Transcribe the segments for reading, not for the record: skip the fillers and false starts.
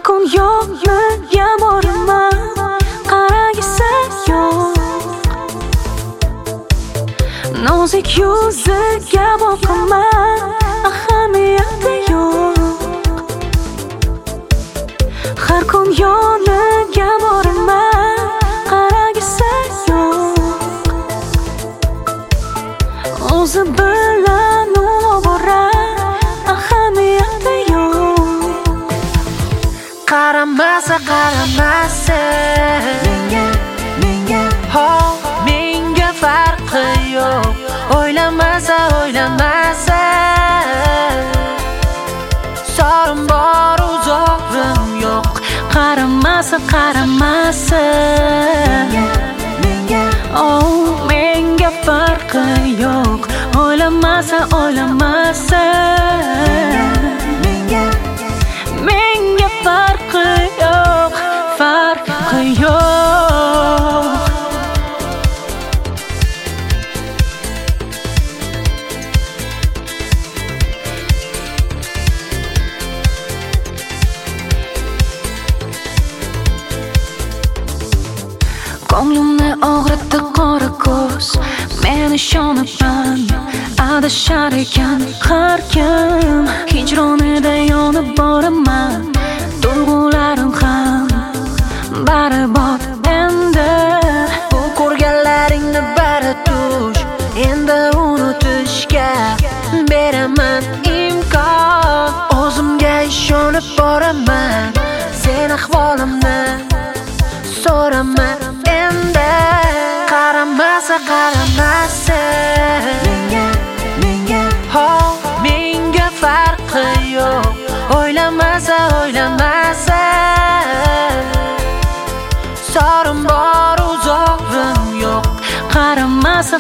kun yo'lga boraman, qaragisi yo'q. Nozik yuziga boqaman, ahamiyati yo'q. Har kun yoniga boraman, qaragisi yo'q. O'zi bilan oborar, ahamiyati yo'q. Qaramasa menga farqi yo'q. O'ylamasa sorim bor, uzoqim yo'q. Qaramasa menga farqi yo'q. O'ylamasa menga farqi yo'q, farqi yo'q. Ko'nglimni og'ritdi qora ko'z, men ishonaman, adashar ekan har kim. Hijronida yonib boraman, tuyg'ularim ham barbod endi. Bu ko'rganlaringni bari tush, endi unutishga beraman imkon. O'zimga ishonib boraman, sen ahvolimni so'raman endi. Qaramasa menga farqi yo'q. O'ylamasa sorim bor, uzoqim yo'q. Qaramasa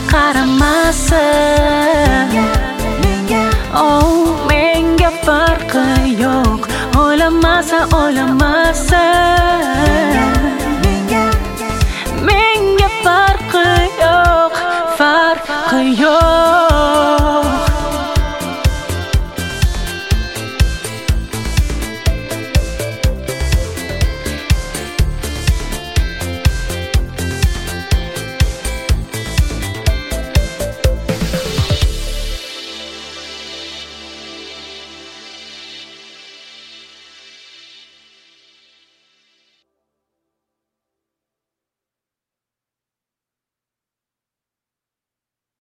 menga farqi yo'q. O'ylamasa